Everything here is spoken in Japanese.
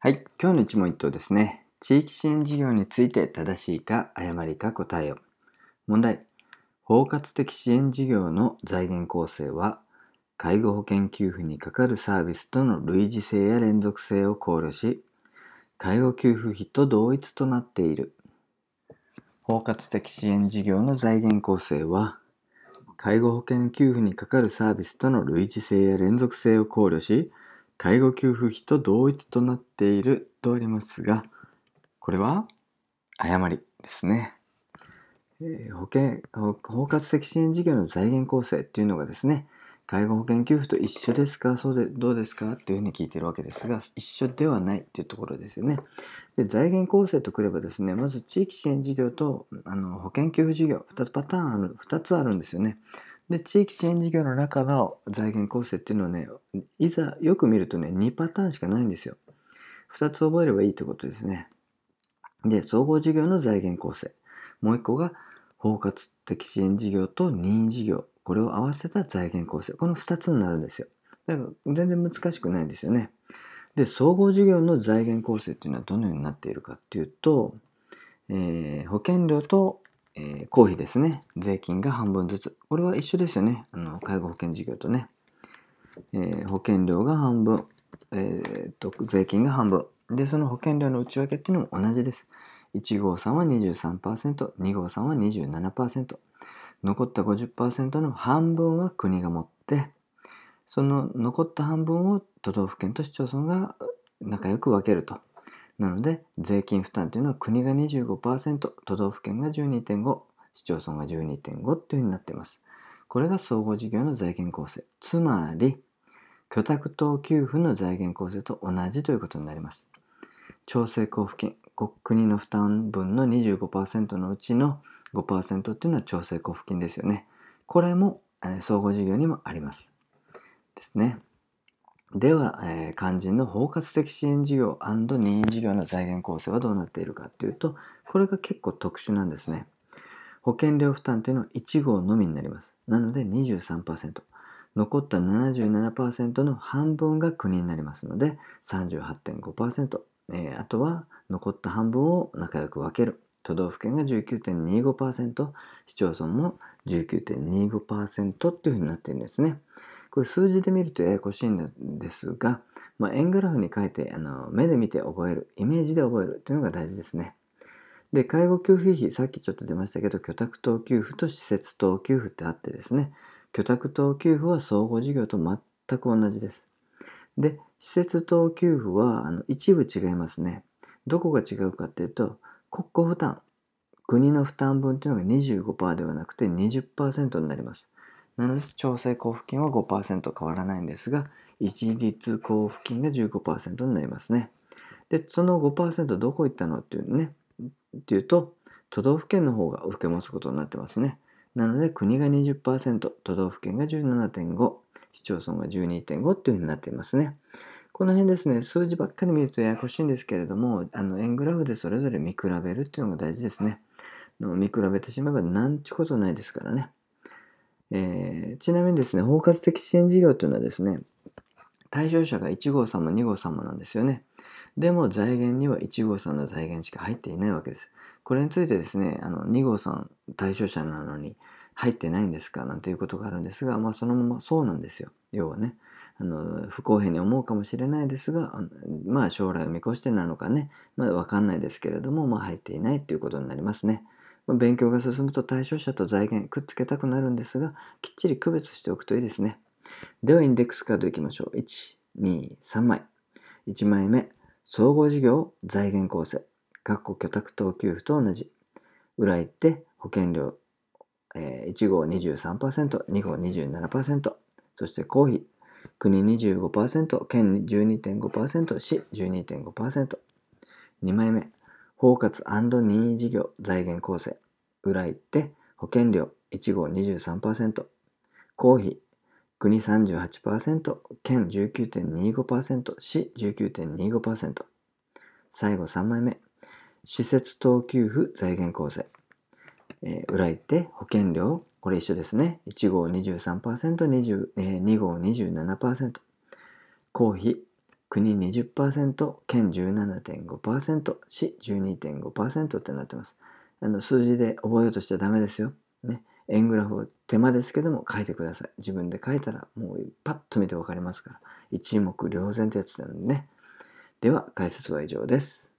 はい、今日の一問一答ですね。地域支援事業について正しいか誤りか答えを。問題。包括的支援事業の財源構成は、介護保険給付にかかるサービスとの類似性や連続性を考慮し、介護給付費と同一となっている。包括的支援事業の財源構成は、介護保険給付にかかるサービスとの類似性や連続性を考慮し、介護給付費と同一となっているとありますが、これは誤りですね。包括的支援事業の財源構成っていうのがですね、介護保険給付と一緒ですか、そうでどうですかっていうふうに聞いてるわけですが、一緒ではないっていうところですよね。で、財源構成とくればですね、まず地域支援事業と保険給付事業、2つあるんですよね。で、地域支援事業の中の財源構成っていうのはね、いざよく見るとね、2パターンしかないんですよ。2つ覚えればいいということですね。で、総合事業の財源構成。もう1個が包括的支援事業と任意事業。これを合わせた財源構成。この2つになるんですよ。だから全然難しくないんですよね。で、総合事業の財源構成っていうのはどのようになっているかっていうと、保険料と、公費ですね。税金が半分ずつ。これは一緒ですよね。介護保険事業とね。保険料が半分、税金が半分。で、その保険料の内訳っていうのも同じです。1号さんは 23%、2号さんは 27%。残った 50% の半分は国が持って、その残った半分を都道府県と市町村が仲良く分けると。なので、税金負担というのは国が 25%、都道府県が 12.5%、市町村が 12.5% というふうになっています。これが総合事業の財源構成。つまり、居宅等給付の財源構成と同じということになります。調整交付金、国の負担分の 25% のうちの 5% っていうのは調整交付金ですよね。これも総合事業にもあります。ですね。では、肝心の包括的支援事業&任意事業の財源構成はどうなっているかというと、これが結構特殊なんですね。保険料負担というのは1号のみになります。なので 23%。残った 77% の半分が国になりますので 38.5%。あとは残った半分を仲良く分ける。都道府県が 19.25%、市町村も 19.25% というふうになっているんですね。これ数字で見るとややこしいんですが、円グラフに書いて目で見て覚える、イメージで覚えるというのが大事ですね。で、介護給付費、さっきちょっと出ましたけど、居宅等給付と施設等給付ってあってですね、居宅等給付は総合事業と全く同じです。で、施設等給付は一部違いますね。どこが違うかっていうと、国庫負担、国の負担分というのが 25% ではなくて 20% になります。なので、調整交付金は 5% 変わらないんですが、一律交付金が 15% になりますね。で、その 5% どこ行ったのっていうね、っていうと、都道府県の方が受け持つことになってますね。なので、国が 20%、都道府県が 17.5%、市町村が 12.5% っていうふうになっていますね。この辺ですね、数字ばっかり見るとややこしいんですけれども、円グラフでそれぞれ見比べるっていうのが大事ですね。見比べてしまえばなんちゅうことないですからね。ちなみにですね、包括的支援事業というのはですね、対象者が1号様、2号様なんですよね。でも財源には1号さんの財源しか入っていないわけです。これについてですね、2号さん対象者なのに入ってないんですかなんていうことがあるんですが、そのままそうなんですよ。要はね、不公平に思うかもしれないですが、将来を見越してなのかね、まだわかんないですけれども、入っていないということになりますね。勉強が進むと対象者と財源くっつけたくなるんですが、きっちり区別しておくといいですね。ではインデックスカードいきましょう。1、2、3枚。1枚目、総合事業財源構成。居宅等給付と同じ。裏行って保険料、1号 23%、2号 27%、そして公費、国 25%、県 12.5%、市 12.5%。2枚目、包括&任意事業財源構成。裏行って保険料1号 23%、公費、国 38%、県 19.25%、市 19.25%。最後3枚目。施設等給付財源構成。裏行って保険料、これ一緒ですね。1号 23%、2号 27%。公費、 国 20%、県 17.5%、市 12.5% ってなってます。数字で覚えようとしちゃダメですよ。ね。円グラフを手間ですけども書いてください。自分で書いたらもうパッと見てわかりますから。一目瞭然ってやつなのでね。では解説は以上です。